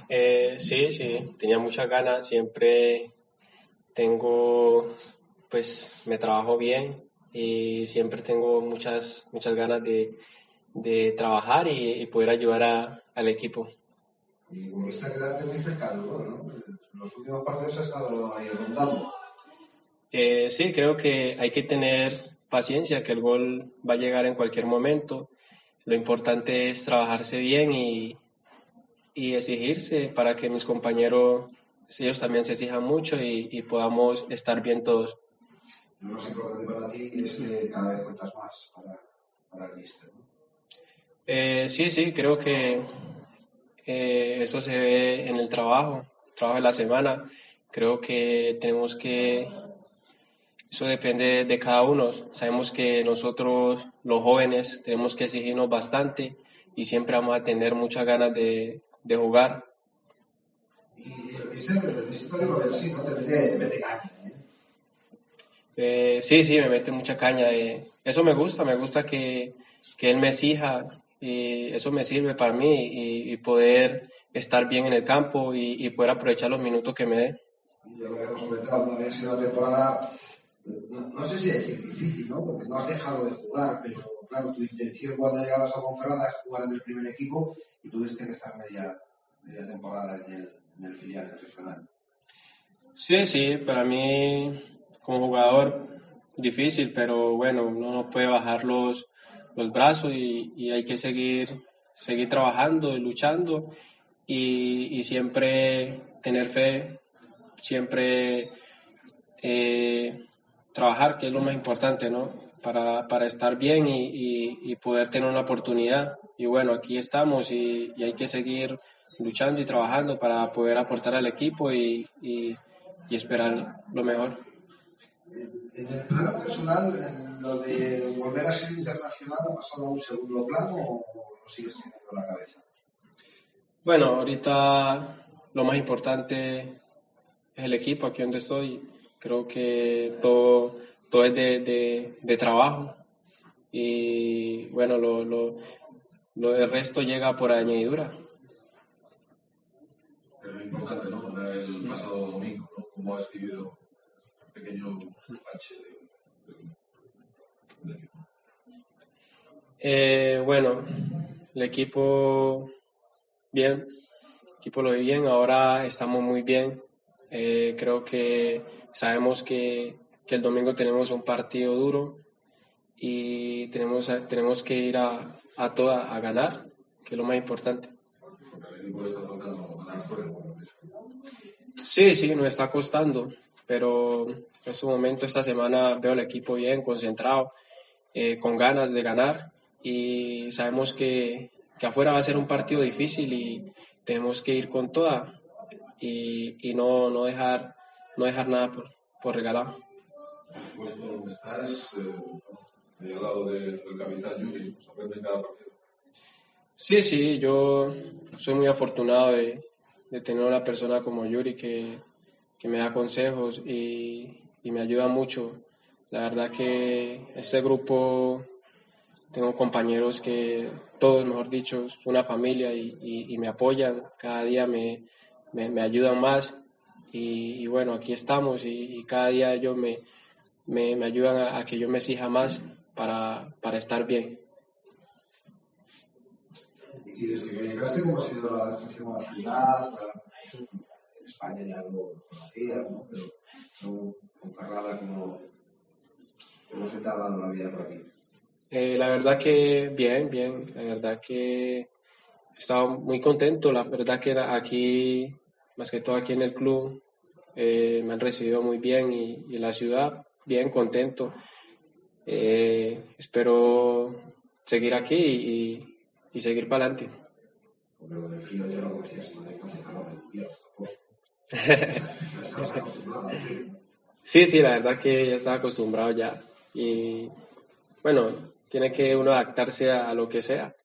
Sí, sí, tenía muchas ganas, siempre tengo, pues me trabajo bien y siempre tengo muchas ganas de trabajar y poder ayudar al equipo. Y volviste a quedarte muy cerca del gol, ¿no? En los últimos partidos has estado ahí rondando. Sí, creo que hay que tener paciencia, que el gol va a llegar en cualquier momento. Lo importante es trabajarse bien y exigirse para que mis compañeros, ellos también se exijan mucho y podamos estar bien todos. Lo más importante para ti es que cada vez cuentas más para el míster, ¿no? Sí, sí, creo que eso se ve en el trabajo de la semana. Creo que eso depende de cada uno. Sabemos que nosotros, los jóvenes, tenemos que exigirnos bastante y siempre vamos a tener muchas ganas de jugar. Y el míster también lo ve así, ¿no? Te mete caña, ¿eh? Sí, sí, me mete mucha caña. Eso me gusta que él me exija y eso me sirve para mí y poder estar bien en el campo y poder aprovechar los minutos que me dé. Y ya lo habíamos comentado, no había sido una temporada, no sé si decir difícil, ¿no? Porque no has dejado de jugar, pero claro, tu intención cuando llegabas a Ponferrada es jugar en el primer equipo y tuviste que estar media temporada en el filial del regional. Sí, sí, para mí como jugador difícil, pero bueno, uno no puede bajar los brazos y hay que seguir trabajando y luchando y siempre tener fe, siempre eh, trabajar, que es lo más importante, ¿no? Para estar bien y poder tener una oportunidad. Y bueno, aquí estamos y hay que seguir luchando y trabajando para poder aportar al equipo y esperar lo mejor. En el plano personal, en lo de volver a ser internacional, ¿ha pasado a un segundo plano o lo sigues teniendo en la cabeza? Bueno, ahorita lo más importante es el equipo aquí donde estoy. Creo que todo es de trabajo y bueno, lo del resto llega por añadidura. Pero es importante, ¿no? Poner el pasado domingo, ¿no? Cómo has vivido un pequeño bache del equipo. Bueno, el equipo bien, el equipo lo ve bien, ahora estamos muy bien. Creo que sabemos que el domingo tenemos un partido duro y tenemos que ir a toda a ganar, que es lo más importante. Porque al equipo le está faltando ganar fuera, por lo mismo. Sí, sí, nos está costando, pero en este momento, esta semana veo al equipo bien, concentrado, con ganas de ganar y sabemos que afuera va a ser un partido difícil y tenemos que ir con toda y no dejar nada por regalado. El puesto donde estás, ahí al lado del capitán Yuri, se aprende en cada partido. Sí, sí, yo soy muy afortunado de tener una persona como Yuri que me da consejos y me ayuda mucho. La verdad que este grupo tengo compañeros que todos, mejor dicho, es una familia y me apoyan, cada día me ayudan más y bueno, aquí estamos y cada día ellos me ayudan a que yo me exija más para estar bien. Y desde que llegaste, ¿cómo ha sido la adaptación a la ciudad? En España ya lo conocías, ¿no? Pero no, con Ferrada, ¿cómo se te ha dado la vida por aquí? La verdad que bien, bien, la verdad que he estado muy contento, la verdad que aquí, más que todo aquí en el club, me han recibido muy bien y en la ciudad, bien contento. Espero seguir aquí y seguir para adelante. Porque lo del frío ya lo conocías, no hay que hacer calor en invierno tampoco. Ya estabas acostumbrado al frío, ¿no? Sí, sí, la verdad que ya estaba acostumbrado ya. Y bueno, tiene que uno adaptarse a lo que sea.